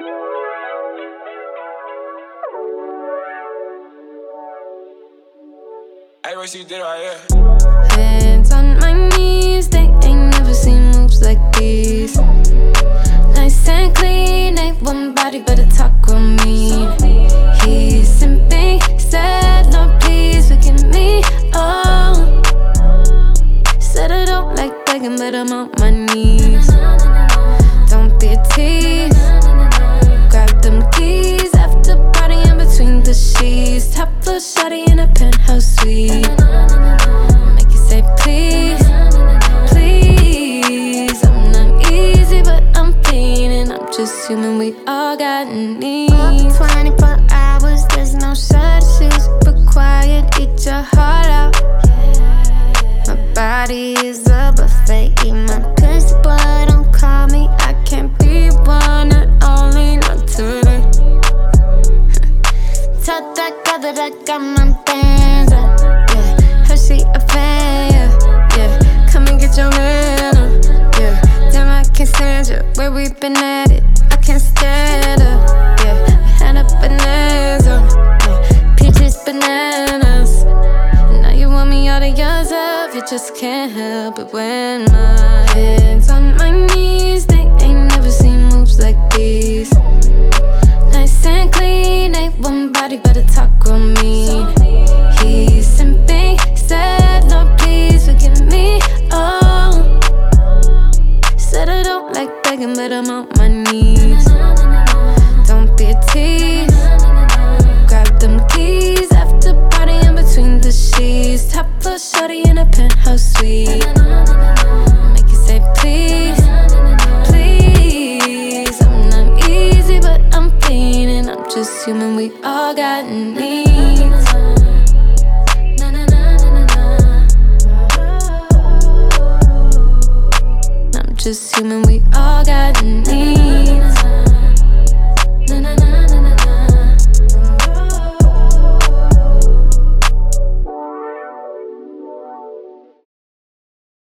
Hands on my knees, they ain't never seen moves like these. Nice and clean, ain't one body but a taco mean. He's simping, said no please forgive me, oh. Said I don't like begging but I'm on my knees. Don't be a tease, grab them keys after partying between the sheets. Top floor shawty in a penthouse suite. Make you say please, please. I'm not easy but I'm feeling. I'm just human, we all got needs. 24 hours, there's no shortages required. Eat your heart out. My body is a buffet. Eat my pussy, boy, don't call me. I can't be one and only, not today. Tell that girl that I got my bands up, yeah. Her she a fan, yeah, yeah. Come and get your man up, yeah. Damn, I can't stand you, where we been at it. I can't stand up, yeah. We had a bonanza, yeah. Peaches, bananas. Now you want me all to yourself, you just can't help it when my hands on my knees. They ain't never seen moves like these. Nice and clean, ain't one body but a taco mean. He's simping, said no please forgive me, oh. Said I don't like begging but I'm on my knees. Don't be a tease, grab them keys after partying between the sheets. Top floor shawty in a penthouse suite. Make you say please, please. I'm not easy but I'm feeling. I'm just human, we all got needs. I'm just human, we all got needs.